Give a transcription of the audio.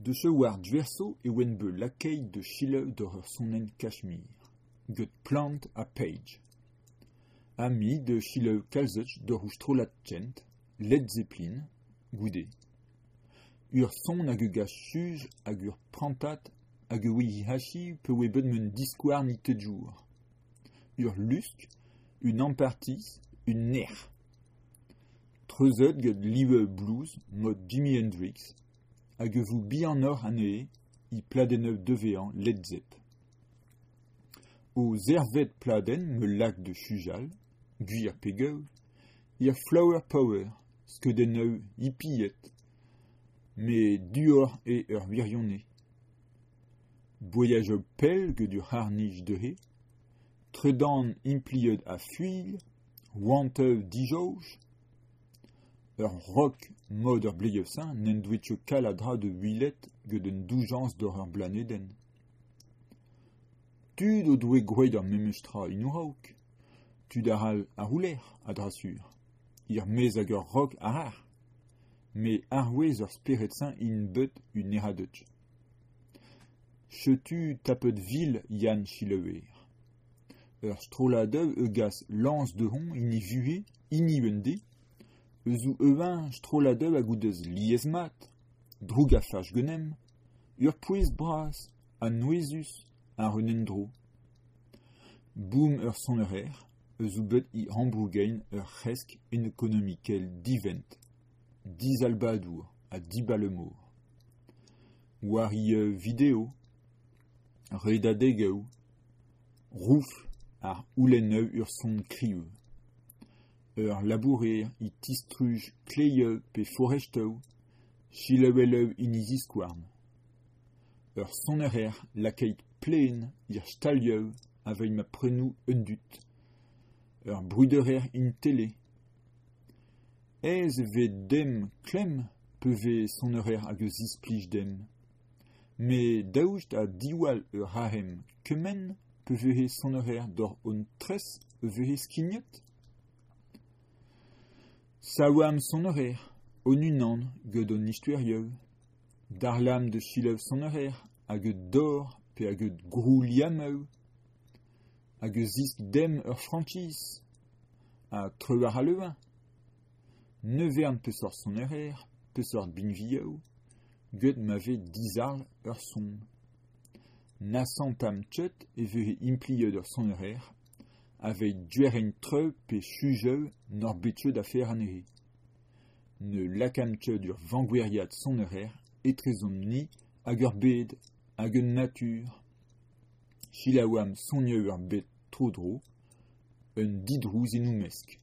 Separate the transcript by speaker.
Speaker 1: De ce war dverso e wen be lakeid de chile d'or sonnen Cachemire. Get plant a page. Ami de chile kalzech d'or ustrolat tchent, Led Zeppelin, goudé. Ur son hag gas chuj hag ur prantat hag ui hachi peu we bedmen discoar ni te jour. Ur lusk, une empartis, une ner. Treuzet get live blues mod Jimi Hendrix hag vous bi en or anee I pladeneu devean Led Zepp. O zervet pladen me lac de chujal, guir pegeu, ir flower power, skedeneu hippiyet, mais duor et ur virionne. Voyageur pel que du harnich de he, tredan implied a fuil, wanteu dijouj, ur rock mod ur bleieussin n'en dwetche kaladra de huilet que den doujans d'or ur blaneden. Tud o dwe grouet ur memestra inouraouk, tud aral a rouler a drasur, ir mez hag ur rock a rar, me arwez ur speretsin in bet un eradetch. Chetu tapet vil yann chileuer. Ur stroladeu egas lance de hon ini vue, ini wende, eus euin stroladeu a goudez liez mat, droug a fach genem, ur pouez bras, a nouezus, a renendro. Boum ur sonerer, eus bet I hambrougein ur resk en ekonomikel divent, 10 albadour a 10 ballemour. War I vidéo, redadegeu, roufl ar ouleneu ur son krieux. Ur labourer I tistruj kleieu pe foresteu, chileueleu inizisquarn. Ur sonerer lakeit plen ir stalieu avei ma prenou un dut. Ur bruderer in tele. Ez ve dem klem peve sonerer hag eus isplij dem. Me daoust a diwal ur rahem kemen peve sonerer d'or on tres ve skignet. Sawam sonerer, on unan ged on istuerieu. Darlam de chileuv sonerer hag d'or pe hag grou liameu. Hag zisk dem ur franchis, a treuar a leuin. Nevern peusor sonerer, peusor binvieu, ged m'ave dizarl ur son. Nasantam tchet e vehe implied ur sonerer, avei dueren treu pe chujeu nor betcheu d'affaire anehe. Ne lakam tchet ur vangoueriad sonerer, etrezom ni hag ur bed, hag un natur. Chilawam sonnieu ur bet tro dro, un didrouz inoumesk.